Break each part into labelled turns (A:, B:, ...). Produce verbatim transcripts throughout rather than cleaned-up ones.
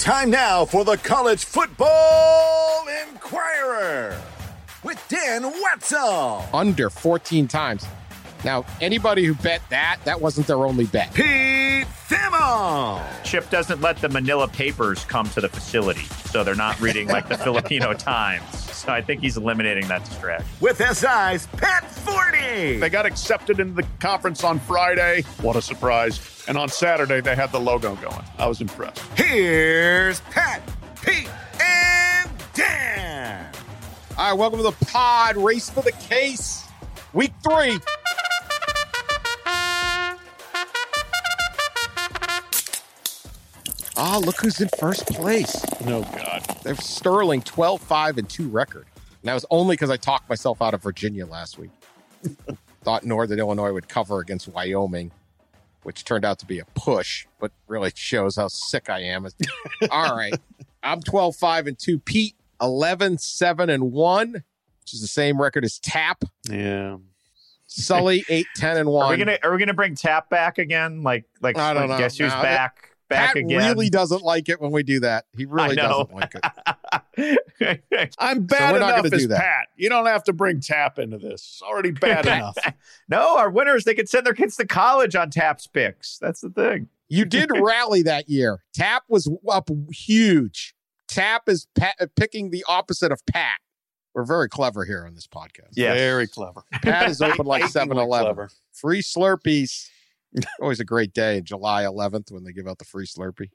A: Time now for the College Football Inquirer with Dan Wetzel.
B: Under fourteen times. Now, anybody who bet that, that wasn't their only bet.
A: Pete Thamel.
C: Chip doesn't let the Manila papers come to the facility, so they're not reading like the Filipino Times. So I think he's eliminating that distraction.
A: With S I's Pat Forty.
D: They got accepted into the conference on Friday. What a surprise. And on Saturday, they had the logo going. I was impressed.
A: Here's Pat, Pete, and Dan.
B: All right, welcome to the pod. Race for the case. Week three. Oh, look who's in first place.
D: Oh, God.
B: They're Sterling, twelve five and two record. And that was only because I talked myself out of Virginia last week. Thought Northern Illinois would cover against Wyoming, which turned out to be a push, but really shows how sick I am. All right. I'm twelve five and two. Pete, eleven seven and one, which is the same record as Tap.
D: Yeah.
B: Sully, eight ten and one.
C: Are we gonna Are we gonna bring Tap back again? Like like
B: I don't
C: like,
B: know.
C: guess who's
B: No,
C: back? Back
B: Pat
C: again.
B: really doesn't like it when we do that. He really doesn't like it.
D: I'm bad
B: So we're not
D: enough
B: gonna
D: as
B: do that.
D: Pat. You don't have to bring Tap into this. It's already bad enough.
C: No, our winners, they can send their kids to college on Tap's picks. That's the thing.
B: You did rally that year. Tap was up huge. Tap is pa- picking the opposite of Pat. We're very clever here on this podcast.
C: Yeah.
D: Very clever.
B: Pat is open like seven eleven.
D: Clever.
B: Free Slurpees. Always a great day, July eleventh, when they give out the free Slurpee.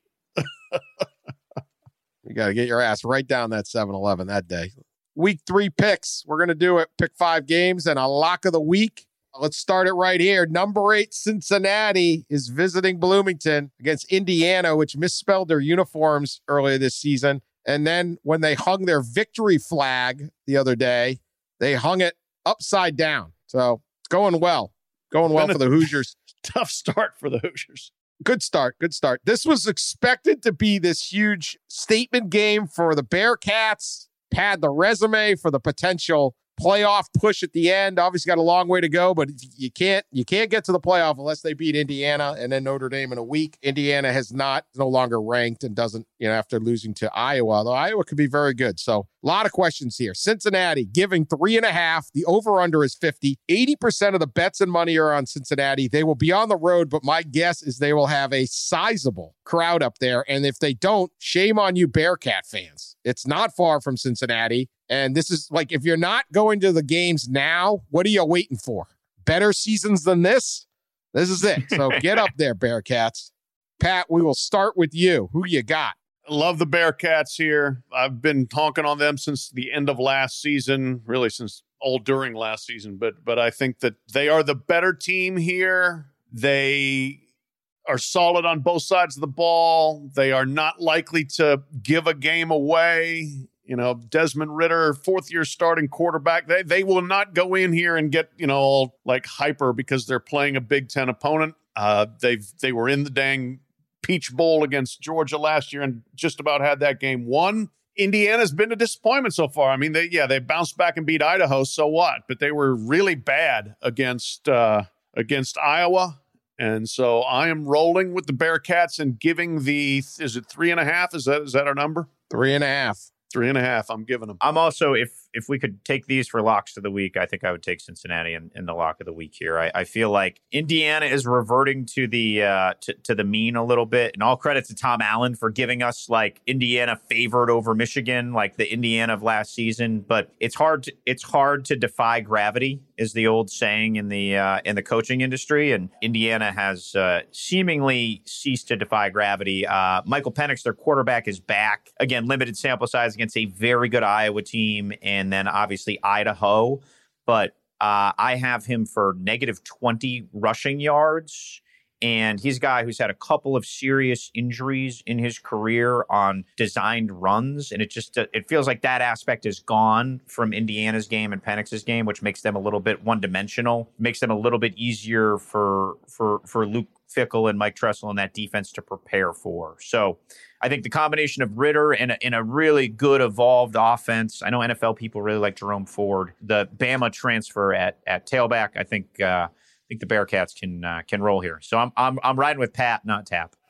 B: You got to get your ass right down that seven eleven that day. Week three picks. We're going to do it. Pick five games and a lock of the week. Let's start it right here. Number eight, Cincinnati is visiting Bloomington against Indiana, which misspelled their uniforms earlier this season. And then when they hung their victory flag the other day, they hung it upside down. So it's going well. Going well for the Hoosiers.
D: Tough start for the Hoosiers.
B: Good start. Good start. This was expected to be this huge statement game for the Bearcats. Pad the resume for the potential playoff push at the end. Obviously got a long way to go, but you can't you can't get to the playoff unless they beat Indiana and then Notre Dame in a week. Indiana has not, no longer ranked and doesn't, you know, after losing to Iowa, although Iowa could be very good. So a lot of questions here. Cincinnati giving three and a half. The over-under is fifty. eighty percent of the bets and money are on Cincinnati. They will be on the road, but my guess is they will have a sizable crowd up there. And if they don't, shame on you Bearcat fans. It's not far from Cincinnati. And this is like, if you're not going to the games now, what are you waiting for? Better seasons than this? This is it. So get up there, Bearcats. Pat, we will start with you. Who you got?
D: Love the Bearcats here. I've been honking on them since the end of last season, really since all during last season. But but I think that they are the better team here. They are solid on both sides of the ball. They are not likely to give a game away. You know, Desmond Ridder, fourth year starting quarterback. They they will not go in here and get, you know, all like hyper because they're playing a Big Ten opponent. Uh, they've they were in the dang Peach Bowl against Georgia last year and just about had that game won. Indiana's been a disappointment so far. I mean, they yeah, they bounced back and beat Idaho, so what? But they were really bad against uh, against Iowa. And so I am rolling with the Bearcats and giving the, is it three and a half? Is that is that our number?
B: Three and a half.
D: Three and a half. I'm giving them.
C: I'm also, if if we could take these for locks of the week, I think I would take Cincinnati in, in the lock of the week here. I, I feel like Indiana is reverting to the uh, to, to the mean a little bit. And all credit to Tom Allen for giving us like Indiana favored over Michigan, like the Indiana of last season. But it's hard to, it's hard to defy gravity, is the old saying in the uh, in the coaching industry. And Indiana has uh, seemingly ceased to defy gravity. Uh, Michael Penix, their quarterback, is back. Again, limited sample size against a very good Iowa team, and then obviously Idaho. But uh, I have him for negative twenty rushing yards. And he's a guy who's had a couple of serious injuries in his career on designed runs. And it just, it feels like that aspect is gone from Indiana's game and Penix's game, which makes them a little bit one-dimensional, makes them a little bit easier for, for, for Luke Fickell and Mike Tressel and that defense to prepare for. So I think the combination of Ridder and a, and a really good evolved offense. I know N F L people really like Jerome Ford. The Bama transfer at, at tailback, I think, uh, I think the Bearcats can uh, can roll here. So I'm I'm I'm riding with Pat, not Tap.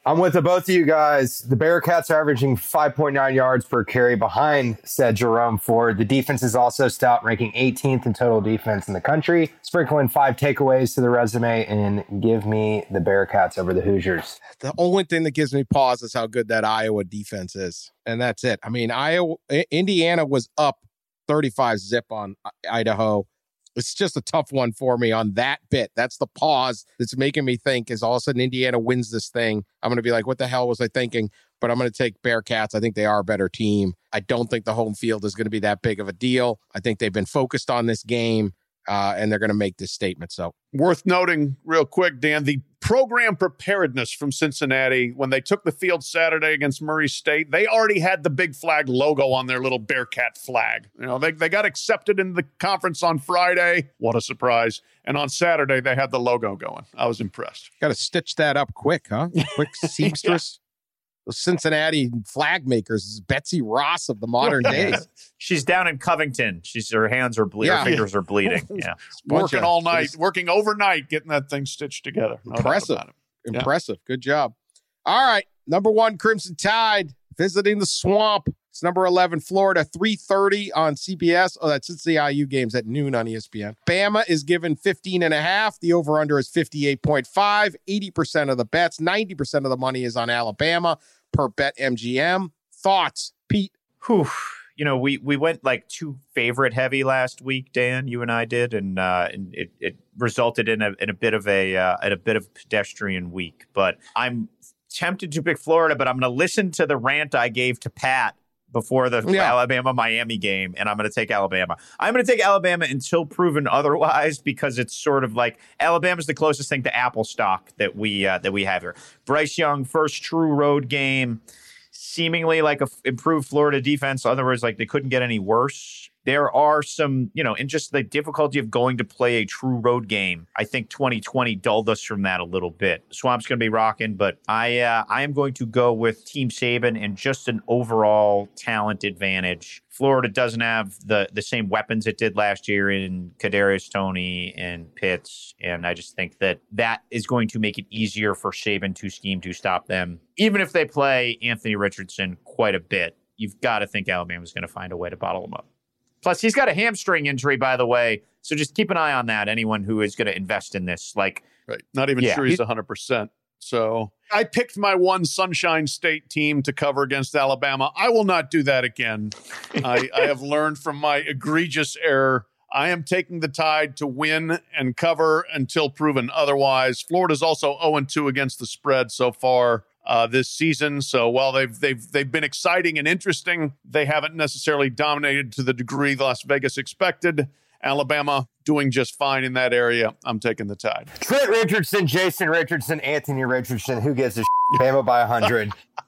E: I'm with the both of you guys. The Bearcats are averaging five point nine yards per carry behind said Jerome Ford. The defense is also stout, ranking eighteenth in total defense in the country. Sprinkle in five takeaways to the resume and give me the Bearcats over the Hoosiers.
B: The only thing that gives me pause is how good that Iowa defense is. And that's it. I mean, Iowa, Indiana was up thirty-five zip on Idaho. It's just a tough one for me on that bit. That's the pause that's making me think is all of a sudden Indiana wins this thing. I'm going to be like, what the hell was I thinking? But I'm going to take Bearcats. I think they are a better team. I don't think the home field is going to be that big of a deal. I think they've been focused on this game, uh, and they're going to make this statement. So
D: worth noting real quick, Dan, the program preparedness from Cincinnati, when they took the field Saturday against Murray State, they already had the big flag logo on their little Bearcat flag. You know, they, they got accepted into the conference on Friday. What a surprise. And on Saturday, they had the logo going. I was impressed.
B: Got to stitch that up quick, huh? Quick seamstress. The Cincinnati flag makers is Betsy Ross of the modern days.
C: She's down in Covington. She's her hands are bleeding.
B: Yeah.
C: Her fingers are bleeding. Yeah,
D: working
B: of,
D: all night, working overnight, getting that thing stitched together. No
B: impressive, impressive. Yeah. Good job. All right, number one Crimson Tide visiting the Swamp. It's number eleven Florida, three thirty on C B S. Oh, that's it's the I U games at noon on E S P N. Bama is given fifteen and a half. The over-under is fifty-eight point five. eighty percent of the bets, ninety percent of the money is on Alabama per Bet M G M. Thoughts, Pete?
C: Whew. You know, we we went like too favorite heavy last week, Dan. You and I did, and uh, and it, it resulted in a in a bit of a uh, in a bit of a pedestrian week. But I'm tempted to pick Florida, but I'm going to listen to the rant I gave to Pat before the yeah. Alabama-Miami game, and I'm going to take Alabama. I'm going to take Alabama until proven otherwise, because it's sort of like Alabama's the closest thing to Apple stock that we uh, that we have here. Bryce Young, first true road game, seemingly like a f- improved Florida defense. In other words, like they couldn't get any worse. There are some, you know, in just the difficulty of going to play a true road game. I think twenty twenty dulled us from that a little bit. Swamp's going to be rocking, but I uh, I am going to go with Team Saban and just an overall talent advantage. Florida doesn't have the the same weapons it did last year in Kadarius Toney and Pitts, and I just think that that is going to make it easier for Saban to scheme to stop them. Even if they play Anthony Richardson quite a bit, you've got to think Alabama's going to find a way to bottle him up. Plus, he's got a hamstring injury, by the way. So just keep an eye on that. Anyone who is going to invest in this, like,
D: right? Not even yeah, sure he's one hundred percent. So I picked my one Sunshine State team to cover against Alabama. I will not do that again. I, I have learned from my egregious error. I am taking the Tide to win and cover until proven otherwise. Florida's also oh and two against the spread so far Uh, this season. So while they've they've they've been exciting and interesting, they haven't necessarily dominated to the degree Las Vegas expected. Alabama doing just fine in that area. I'm taking the Tide.
E: Trent Richardson, Jason Richardson, Anthony Richardson. Who gives a shit? Bama by one hundred.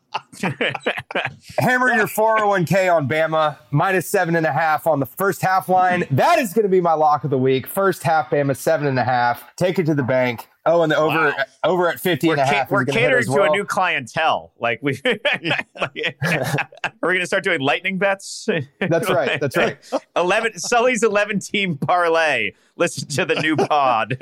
E: Hammer your four oh one k on Bama, minus seven and a half on the first half line. That is going to be my lock of the week. First half, Bama, seven and a half. Take it to the bank. Oh, and the over wow. over at fifty
C: we're
E: and a half.
C: Ca- we're catering
E: well.
C: to a new clientele. Like we, like, are we going to start doing lightning bets?
E: That's right. That's right.
C: Eleven Sully's eleven team parlay. Listen to the new pod.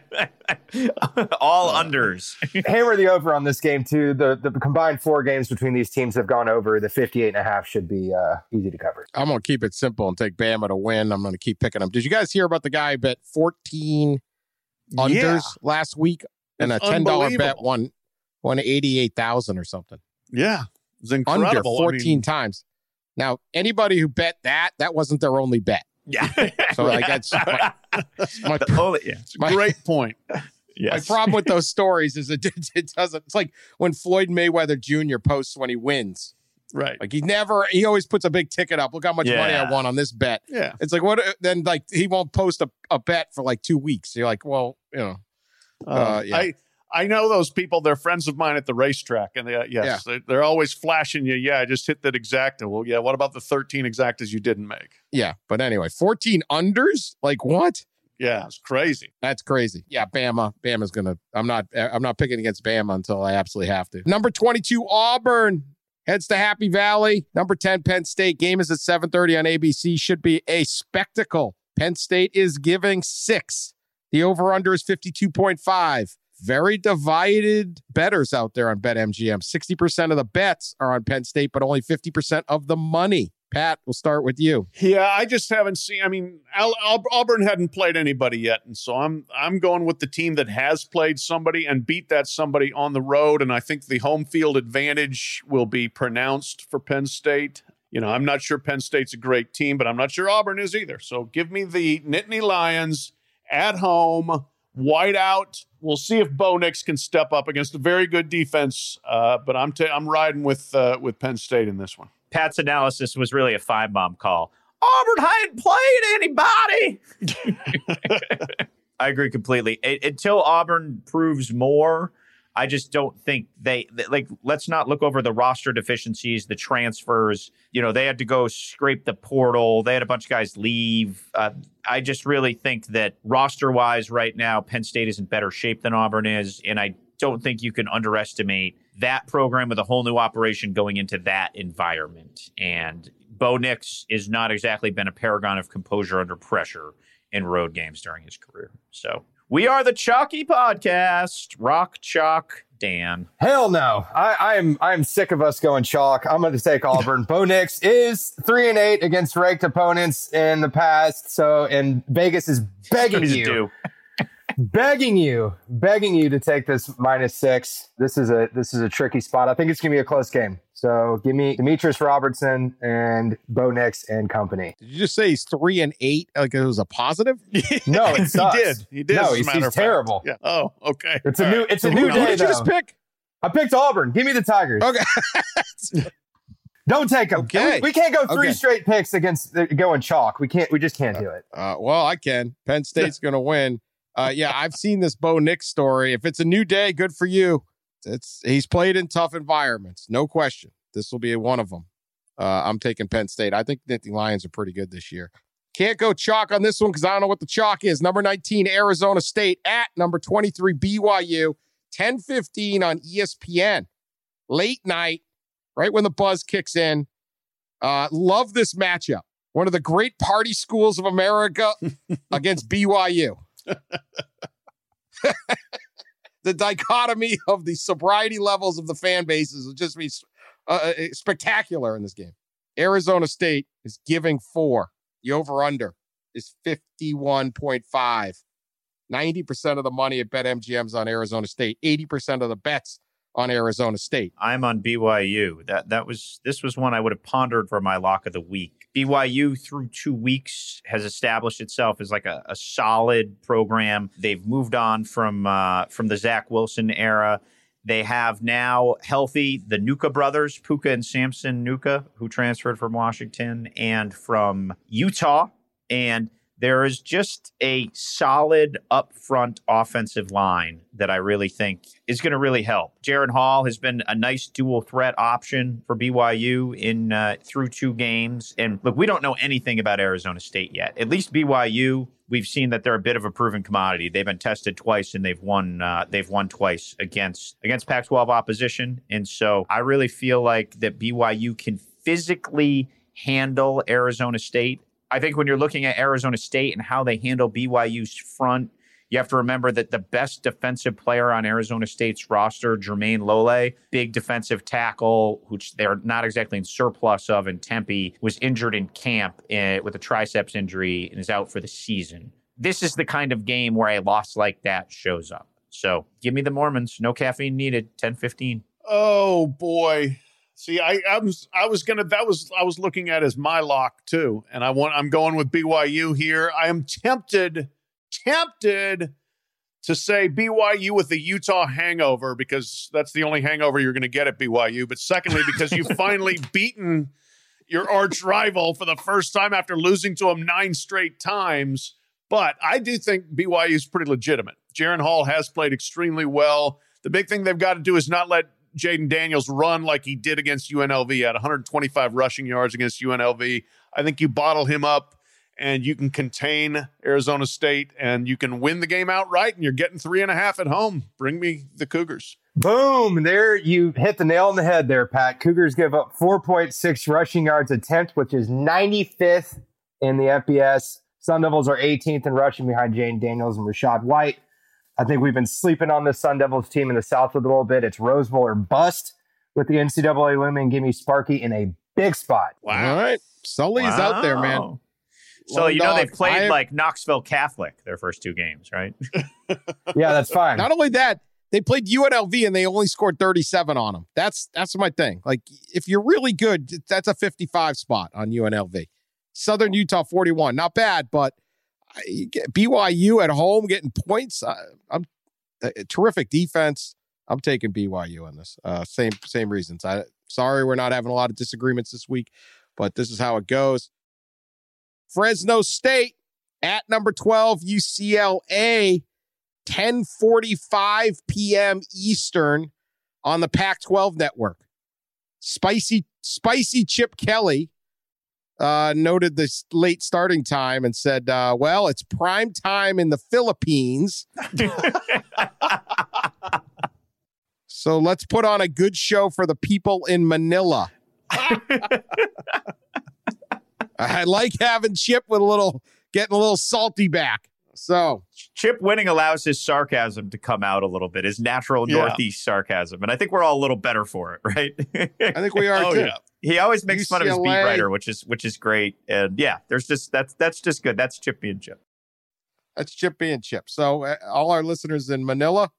C: All unders.
E: Hammer the over on this game too. The the combined four games between these teams have gone over. The fifty-eight and a half should be uh, easy to cover.
B: I'm going to keep it simple and take Bama to win. I'm going to keep picking them. Did you guys hear about the guy who bet fourteen unders yeah. last week, and it's a ten dollars bet won won eighty-eight thousand or something?
D: Yeah, it's incredible.
B: Under fourteen I mean, times. Now, anybody who bet that, that wasn't their only bet.
C: Yeah.
B: So like that's my, my,
C: only, yeah.
D: It's a my, great point.
B: Yes. My problem with those stories is it, it doesn't. It's like when Floyd Mayweather Junior posts when he wins.
D: Right.
B: Like he never, he always puts a big ticket up. Look how much
C: yeah.
B: money I won on this bet.
D: Yeah.
B: It's like, what, then like he won't post a, a bet for like two weeks. You're like, well, you know.
D: Uh, uh, yeah. I, I know those people. They're friends of mine at the racetrack. And they, yes, yeah. they, they're always flashing you. Yeah, I just hit that exacta. Well, yeah, what about the thirteen exactas you didn't make?
B: Yeah. But anyway, fourteen unders? Like what?
D: Yeah, it's crazy.
B: That's crazy. Yeah, Bama. Bama's going to, I'm not, I'm not picking against Bama until I absolutely have to. Number twenty-two, Auburn. Heads to Happy Valley. Number ten, Penn State. Game is at seven thirty on A B C. Should be a spectacle. Penn State is giving six. The over-under is fifty-two point five. very divided bettors out there on BetMGM. sixty percent of the bets are on Penn State, but only fifty percent of the money. Pat, we'll start with you.
D: Yeah, I just haven't seen. I mean, Al, Al, Auburn hadn't played anybody yet, and so I'm I'm going with the team that has played somebody and beat that somebody on the road. And I think the home field advantage will be pronounced for Penn State. You know, I'm not sure Penn State's a great team, but I'm not sure Auburn is either. So give me the Nittany Lions at home, white out. We'll see if Bo Nix can step up against a very good defense. Uh, but I'm t- I'm riding with uh, with Penn State in this one.
C: Pat's analysis was really a five-bomb call. Auburn hadn't played anybody. I agree completely. It, until Auburn proves more, I just don't think they, they, like, let's not look over the roster deficiencies, the transfers. You know, they had to go scrape the portal. They had a bunch of guys leave. Uh, I just really think that roster-wise right now, Penn State is in better shape than Auburn is, and I don't think you can underestimate that program with a whole new operation going into that environment. And Bo Nix has not exactly been a paragon of composure under pressure in road games during his career. So we are the Chalky Podcast. Rock, Chalk, Dan.
E: Hell no. I, I'm I'm sick of us going chalk. I'm going to take Auburn. Bo Nix is three and eight against ranked opponents in the past. So, and Vegas is begging you.
C: Do.
E: Begging you, begging you to take this minus six. This is a this is a tricky spot. I think it's gonna be a close game. So give me Demetrius Robertson and Bo Nix and company.
B: Did you just say he's three and eight? Like it was a positive?
E: No, it sucks.
D: He did. He did.
E: No,
D: as a
E: he's,
D: matter
E: he's
D: of fact.
E: terrible.
D: Yeah. Oh, okay.
E: It's a
D: All
E: new.
D: right.
E: It's a
B: Who,
E: new
B: who
E: day.
B: did you
E: though.
B: just pick?
E: I picked Auburn. Give me the Tigers.
B: Okay.
E: Don't take them.
B: Okay.
E: We, we can't go three
B: Okay.
E: straight picks against uh, going chalk. We can't. We just can't do it.
B: Uh, well, I can. Penn State's going to win. Uh, yeah, I've seen this Bo Nix story. If it's a new day, good for you. It's he's played in tough environments, no question. This will be one of them. Uh, I'm taking Penn State. I think the Lions are pretty good this year. Can't go chalk on this one because I don't know what the chalk is. Number nineteen, Arizona State at number twenty-three, B Y U, ten fifteen on E S P N. Late night, right when the buzz kicks in. Uh, love this matchup. One of the great party schools of America against B Y U. The dichotomy of the sobriety levels of the fan bases will just be uh, spectacular in this game. Arizona State is giving four. The over-under is fifty-one point five. ninety percent of the money at BetMGM's on Arizona State. eighty percent of the bets on Arizona State.
C: I'm on B Y U. That that was this was one I would have pondered for my lock of the week. B Y U through two weeks has established itself as like a, a solid program. They've moved on from uh, from the Zach Wilson era. They have now healthy the Nuka brothers, Puka and Samson Nuka, who transferred from Washington and from Utah. And there is just a solid upfront offensive line that I really think is going to really help. Jaren Hall has been a nice dual threat option for B Y U in uh, through two games. And look, we don't know anything about Arizona State yet. At least B Y U, we've seen that they're a bit of a proven commodity. They've been tested twice and they've won. Uh, they've won twice against against Pac twelve opposition. And so I really feel like that B Y U can physically handle Arizona State. I think when you're looking at Arizona State and how they handle B Y U's front, you have to remember that the best defensive player on Arizona State's roster, Jermaine Lole, big defensive tackle, which they're not exactly in surplus of in Tempe, was injured in camp uh, with a triceps injury and is out for the season. This is the kind of game where a loss like that shows up. So give me the Mormons. No caffeine needed. ten fifteen.
D: Oh, boy. See, I, I was I was gonna that was I was looking at as my lock too, and I want I'm going with B Y U here. I am tempted, tempted to say B Y U with the Utah hangover because that's the only hangover you're going to get at B Y U. But secondly, because you've finally beaten your arch rival for the first time after losing to him nine straight times. But I do think B Y U is pretty legitimate. Jaren Hall has played extremely well. The big thing they've got to do is not let Jaden Daniels run like he did against U N L V at one hundred twenty-five rushing yards against U N L V. I think you bottle him up and you can contain Arizona State and you can win the game outright and you're getting three and a half at home. Bring me the Cougars.
E: Boom. There you hit the nail on the head there, Pat. Cougars give up four point six rushing yards attempt, which is ninety-fifth in the F B S. Sun Devils are eighteenth in rushing behind Jaden Daniels and Rashad White. I think we've been sleeping on the Sun Devils team in the South a little bit. It's Rose Bowl or bust with the N C double A women. Give me Sparky in a big spot.
B: Wow. All right. Sully's
C: wow.
B: out there, man.
C: So, you know,
B: dog.
C: they played
B: I,
C: like Knoxville Catholic their first two games, right?
E: Yeah, that's fine.
B: Not only that, they played U N L V and they only scored thirty-seven on them. That's that's my thing. Like, if you're really good, that's a fifty-five spot on U N L V. Southern Utah, forty-one. Not bad, but you get B Y U at home getting points. Uh, I'm uh, terrific defense. I'm taking B Y U on this. Uh, same same reasons. I sorry we're not having a lot of disagreements this week, but this is how it goes. Fresno State at number twelve, U C L A, ten forty-five p.m. Eastern on the Pac twelve network. Spicy, spicy Chip Kelly uh, noted this late starting time and said, uh, well, it's prime time in the Philippines. So let's put on a good show for the people in Manila. I like having Chip with a little, getting a little salty back. So
C: Chip winning allows his sarcasm to come out a little bit, his natural
D: Yeah.
C: Northeast sarcasm. And I think we're all a little better for it, right?
B: I think we are
D: Oh,
B: too.
D: yeah.
C: He always makes
B: U C L A.
C: fun of his beat writer, which is which is great. And yeah, there's just that's that's just good. That's Chip being Chip.
B: That's Chip being Chip. So uh, all our listeners in Manila,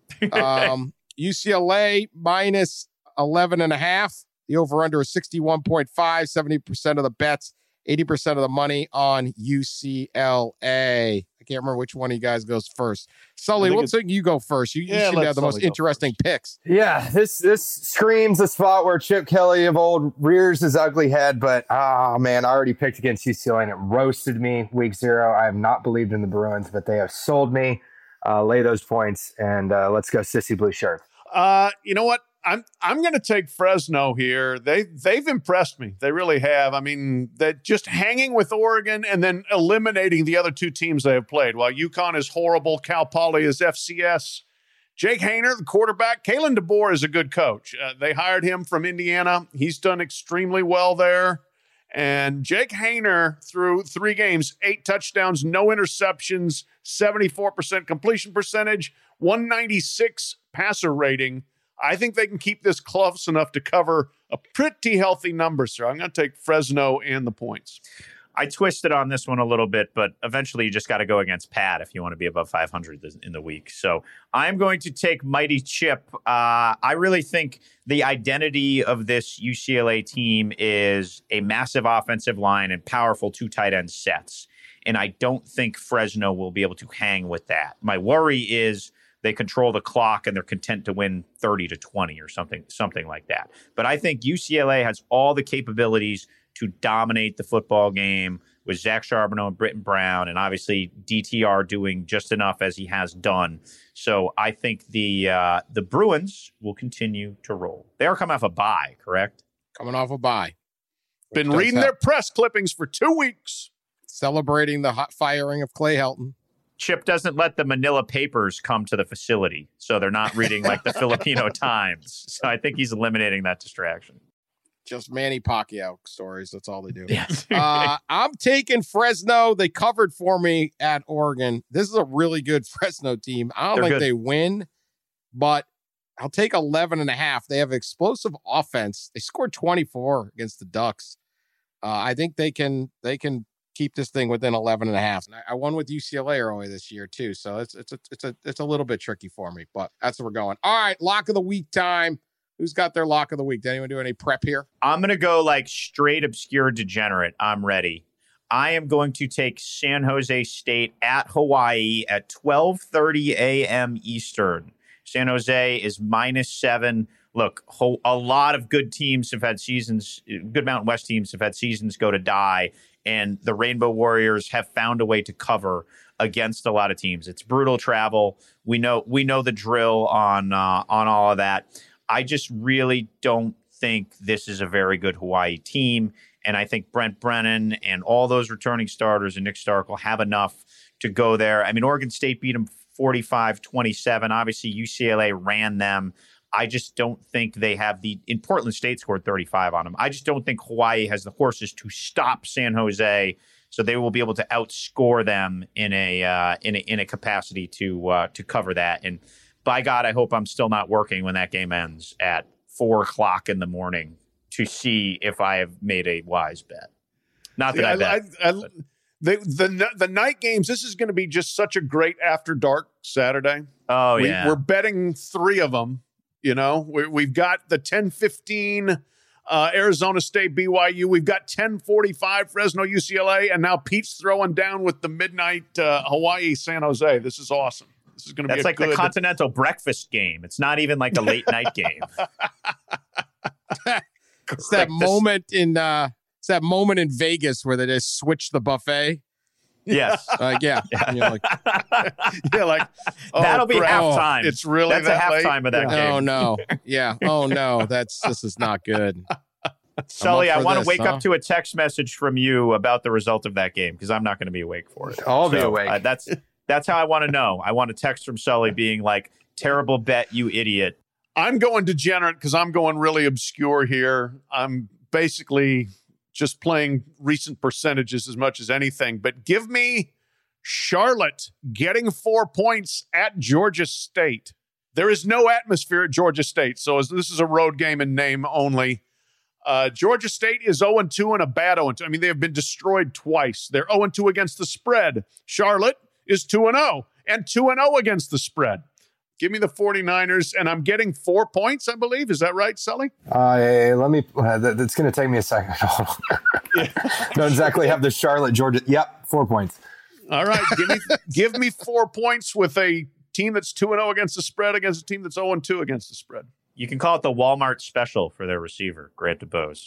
B: um, U C L A minus eleven and a half. The over-under is sixty-one point five, seventy percent of the bets, eighty percent of the money on U C L A. I can't remember which one of you guys goes first. Sully,
D: think
B: what's think you go first? You, you
D: Yeah,
B: seem to
D: let
B: have the most
D: Sully go
B: interesting picks.
E: Yeah, this this screams a spot where Chip Kelly of old rears his ugly head, but oh man, I already picked against U C L A and it roasted me week zero. I have not believed in the Bruins, but they have sold me. Uh, lay those points and uh, let's go Sissy Blue Shirt.
D: Uh, you know what? I'm I'm going to take Fresno here. They they've impressed me. They really have. I mean, they're just hanging with Oregon and then eliminating the other two teams they have played. While UConn is horrible, Cal Poly is F C S. Jake Haener, the quarterback, Kalen DeBoer is a good coach. Uh, they hired him from Indiana. He's done extremely well there. And Jake Haener, through three games, eight touchdowns, no interceptions, seventy-four percent completion percentage, one ninety-six passer rating. I think they can keep this close enough to cover a pretty healthy number, sir. I'm going to take Fresno and the points.
C: I twisted on this one a little bit, but eventually you just got to go against Pat if you want to be above five hundred in the week. So I'm going to take Mighty Chip. Uh, I really think the identity of this U C L A team is a massive offensive line and powerful two tight end sets. And I don't think Fresno will be able to hang with that. My worry is they control the clock and they're content to win thirty to twenty or something, something like that. But I think U C L A has all the capabilities to dominate the football game with Zach Charbonneau and Britton Brown, and obviously D T R doing just enough as he has done. So I think the uh, the Bruins will continue to roll. They are coming off a bye, correct?
B: Coming off a bye.
D: Been
B: Does
D: reading
B: help.
D: their press clippings for two weeks.
B: Celebrating the hot firing of Clay Helton.
C: Chip doesn't let the Manila papers come to the facility, so they're not reading like the Filipino Times. So I think he's eliminating that distraction.
B: Just Manny Pacquiao stories. That's all they do.
C: Yes.
B: uh, I'm taking Fresno. They covered for me at Oregon. This is a really good Fresno team. I don't
C: They're
B: think
C: good.
B: they win, but I'll take eleven and a half. They have explosive offense. They scored twenty-four against the Ducks. Uh, I think they can, they can keep this thing within eleven and a half. And I, I won with U C L A early this year too. So it's, it's, a, it's a, it's a little bit tricky for me, but that's where we're going. All right. Lock of the week time. Who's got their lock of the week? Did anyone do any prep here?
C: I'm going to go like straight obscure degenerate. I'm ready. I am going to take San Jose State at Hawaii at twelve thirty a.m. Eastern. San Jose is minus seven. Look, ho- a lot of good teams have had seasons, good Mountain West teams have had seasons go to die, and the Rainbow Warriors have found a way to cover against a lot of teams. It's brutal travel. We know we know the drill on uh, on all of that. I just really don't think this is a very good Hawaii team. And I think Brent Brennan and all those returning starters and Nick Starkel have enough to go there. I mean, Oregon State beat them forty-five twenty-seven. Obviously, U C L A ran them. I just don't think they have the – in Portland State scored thirty-five on them. I just don't think Hawaii has the horses to stop San Jose. So they will be able to outscore them in a uh, in a in a capacity to uh, to cover that. And by God, I hope I'm still not working when that game ends at four o'clock in the morning to see if I have made a wise bet. Not that
D: See,
C: I,
D: I
C: bet.
D: I, I, the, the the night games. This is going to be just such a great after dark Saturday.
C: Oh
D: we,
C: yeah,
D: we're betting three of them. You know, we, we've got the ten fifteen uh, Arizona State B Y U. We've got ten forty-five Fresno U C L A, and now Pete's throwing down with the midnight uh, Hawaii San Jose. This is awesome. This is going to be
C: that's
D: a
C: like
D: good...
C: the continental breakfast game. It's not even like a late night game.
B: It's that moment in uh, it's that moment in Vegas where they just switch the buffet.
C: Yes.
B: Uh, yeah. And you're like,
D: yeah, like oh,
C: that'll be
D: crap.
C: halftime.
D: It's really
C: that's
D: that
C: a
D: late?
C: halftime of that
D: Yeah.
C: game.
B: oh no. Yeah. Oh no. That's this is not good.
C: Sully,
B: I'm up
C: I
B: for
C: want to
B: this,
C: wake
B: huh?
C: up to a text message from you about the result of that game because I'm not going to be awake for it.
E: I'll be
C: So,
E: awake.
C: Uh, that's that's how I want to know. I want a text from Sully being like, "Terrible bet, you idiot."
D: I'm going degenerate because I'm going really obscure here. I'm basically just playing recent percentages as much as anything. But give me Charlotte getting four points at Georgia State. There is no atmosphere at Georgia State, so as this is a road game in name only. Uh, Georgia State is oh and two and a bad oh and two. I mean, they have been destroyed twice. They're oh and two against the spread. Charlotte is two and oh and two and oh against the spread. Give me the 49ers, and I'm getting four points, I believe. Is that right, Sully?
E: Uh, let me, uh, that, that's going to take me a second. Don't exactly have the Charlotte, Georgia. Yep, four points.
D: All right, give me give me four points with a team that's two and oh against the spread against a team that's oh and two against the spread.
C: You can call it the Walmart special for their receiver, Grant DeBose.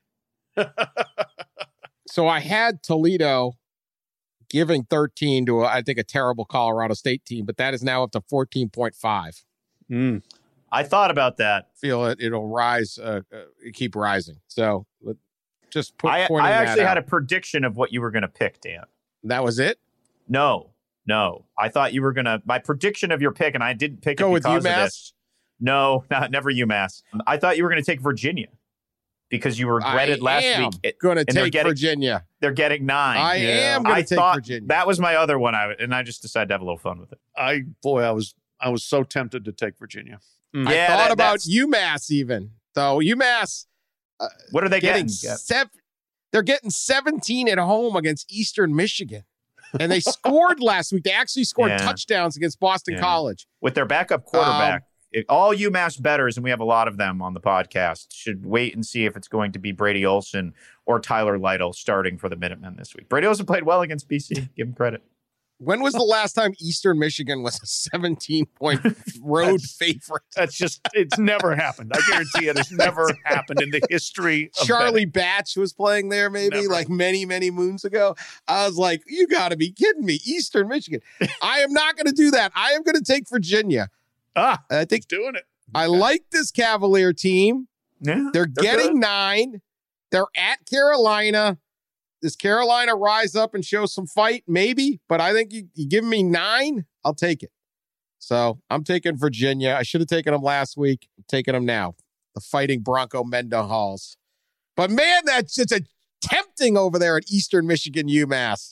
B: So I had Toledo giving thirteen to, a, I think, a terrible Colorado State team, but that is now up to fourteen point five.
D: Mm.
C: I thought about that.
B: Feel it, it'll rise, uh, uh, keep rising. So just put,
C: I,
B: pointing
C: I actually
B: that
C: had
B: out.
C: a prediction of what you were going to pick, Dan.
B: That was it?
C: No, no. I thought you were going to, my prediction of your pick, and I didn't pick
B: Go
C: it
B: with
C: because of
B: UMass?
C: this. No, not, never UMass. I thought you were going to take Virginia because you regretted
B: I
C: last
B: am
C: week. It,
B: going to
C: and they're
B: take
C: getting-
B: Virginia.
C: They're getting nine.
B: I
D: Yeah.
B: am going
C: I
B: to take
C: thought
B: Virginia.
C: that was my other one, I, and I just decided to have a little fun with it.
D: I boy, I was I was so tempted to take Virginia. Mm.
B: I
C: Yeah,
B: thought
C: that-
B: about
C: that's-
B: UMass even. Though UMass uh,
C: What are they
B: getting
C: getting?
B: sev- they're getting seventeen at home against Eastern Michigan. And they scored last week. They actually scored
C: Yeah.
B: touchdowns against Boston
C: Yeah.
B: College.
C: With their backup quarterback.
B: Um,
C: It- all UMass bettors, and we have a lot of them on the podcast, should wait and see if it's going to be Brady Olson or Tyler Lytle starting for the Minutemen this week. Brady Olson played well against B C. Give him credit.
B: When was the last time Eastern Michigan was a seventeen-point road favorite?
D: That's just it's never happened. I guarantee it has never happened in the history of
B: Charlie Batch was playing there maybe
D: Never.
B: like many, many moons ago. I was like, you got to be kidding me. Eastern Michigan. I am not going to do that. I am going to take Virginia.
D: Ah,
B: I think
D: he's doing it.
B: I like this Cavalier team.
C: Yeah,
B: They're, getting
C: good.
B: nine. They're at Carolina. Does Carolina rise up and show some fight? Maybe, but I think you, you give me nine, I'll take it. So I'm taking Virginia. I should have taken them last week. I'm taking them now. The Fighting Bronco Mendenhalls. But man, that's just a tempting over there at Eastern Michigan UMass.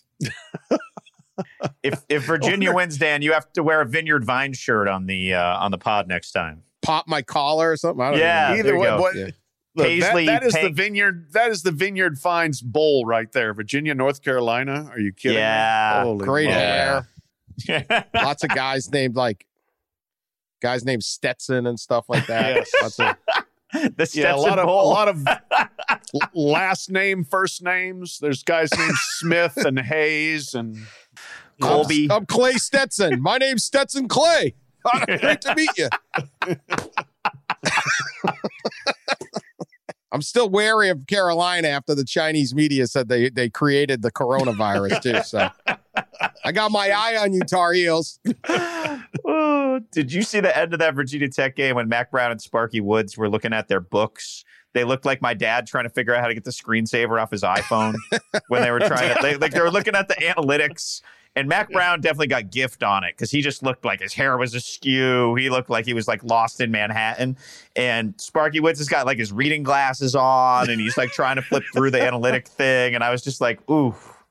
C: If if Virginia wins, Dan, you have to wear a Vineyard Vines shirt on the uh, on the pod next time.
B: Pop my collar or something. I don't
C: Yeah,
B: know.
C: there
D: Either
C: you
D: way,
C: go.
D: what,
B: Yeah.
D: look,
C: Paisley,
D: that, that is the
C: Pink.
D: Vineyard. That is the Vineyard Fines Bowl right there. Virginia, North Carolina. Are you kidding?
C: Yeah.
D: me? Holy
B: Great
D: moly.
B: hair. Lots of guys named like guys named Stetson and stuff like that.
D: Yes.
B: Lots of,
C: the Stetson
D: Yeah, a lot of
C: Bowl.
D: a lot of l- last name, first names. There's guys named Smith and Hayes and
C: Colby.
B: I'm, I'm Clay Stetson. My name's Stetson Clay. Great to meet you. I'm still wary of Carolina after the Chinese media said they, they created the coronavirus too. So I got my eye on you, Tar Heels.
C: Oh, did you see the end of that Virginia Tech game when Mac Brown and Sparky Woods were looking at their books? They looked like my dad trying to figure out how to get the screensaver off his iPhone when they were trying to, they, like they were looking at the analytics. And Mac Brown definitely got gift on it because he just looked like his hair was askew. He looked like he was like lost in Manhattan. And Sparky Woods has got like his reading glasses on and he's like trying to flip through the analytic thing. And I was just like, ooh,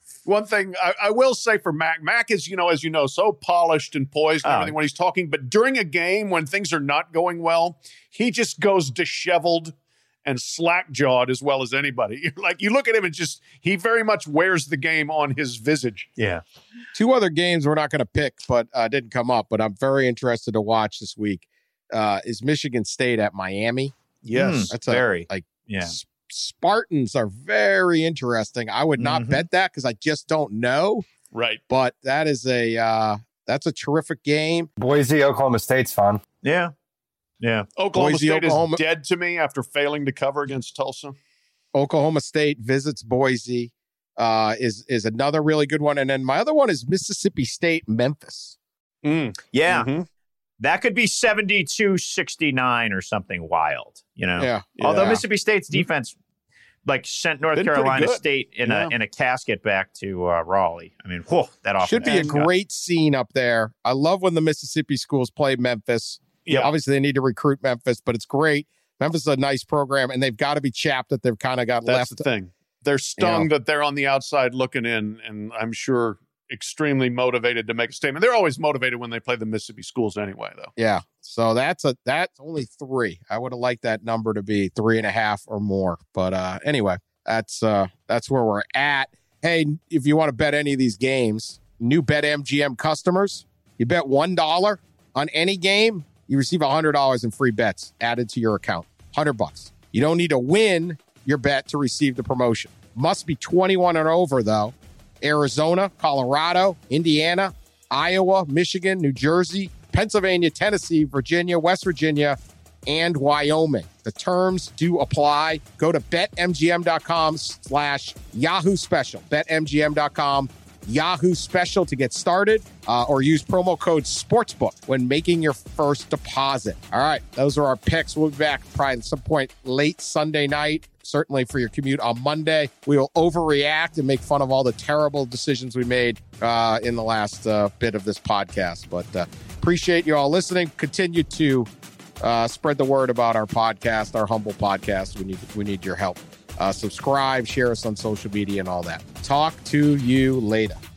D: One thing I, I will say for Mac, Mac is, you know, as you know, so polished and poised and
C: Oh.
D: everything when he's talking. But during a game when things are not going well, he just goes disheveled and slack-jawed as well as anybody. Like, you look at him and just, he very much wears the game on his visage.
C: Yeah.
B: Two other games we're not going to pick, but uh, didn't come up, but I'm very interested to watch this week uh, is Michigan State at Miami.
D: Yes.
B: That's a,
C: very.
B: like,
C: Yeah.
B: S- Spartans are very interesting. I would not
C: Mhm.
B: bet that because I just don't know,
D: Right.
B: but that is a, uh, that's a terrific game.
E: Boise, Oklahoma State's fun.
C: Yeah. Yeah.
D: Oklahoma
B: Boise,
D: State
B: Oklahoma-
D: is dead to me after failing to cover against Tulsa.
B: Oklahoma State visits Boise uh, is, is another really good one. And then my other one is Mississippi State, Memphis.
D: Mm.
C: Yeah.
D: Mhm.
C: That could be seventy-two sixty-nine or something wild, you know?
B: Yeah.
C: Although
B: Yeah.
C: Mississippi State's defense like sent North
D: Been pretty
C: Carolina
D: good.
C: State in
D: Yeah.
C: a in a casket back to uh, Raleigh. I mean, whew, that offense.
B: Should be a
D: And-
B: great scene up there. I love when the Mississippi schools play Memphis.
D: Yeah.
B: Obviously, they need to recruit Memphis, but it's great. Memphis is a nice program, and they've got to be chapped that they've kind of got
D: That's
B: left.
D: the thing. They're stung that they're on the outside looking in, and I'm sure extremely motivated to make a statement. They're always motivated when they play the Mississippi schools anyway, though.
B: Yeah. So that's a that's only three. I would have liked that number to be three and a half or more. But uh anyway, that's uh that's where we're at. Hey, if you want to bet any of these games, new BetMGM customers, you bet one dollar on any game, you receive a hundred dollars in free bets added to your account. Hundred bucks. You don't need to win your bet to receive the promotion. Must be twenty-one and over though. Arizona, Colorado, Indiana, Iowa, Michigan, New Jersey, Pennsylvania, Tennessee, Virginia, West Virginia, and Wyoming. The terms do apply. Go to betmgm.com slash Yahoo Special. betmgm.com Yahoo Special to get started, uh, or use promo code SPORTSBOOK when making your first deposit. All right, those are our picks. We'll be back probably at some point late Sunday night, certainly for your commute on Monday. We will overreact and make fun of all the terrible decisions we made uh, in the last uh, bit of this podcast. But uh, appreciate you all listening. Continue to uh, spread the word about our podcast, our humble podcast. We need we need your help. Uh, subscribe, share us on social media and all that. Talk to you later.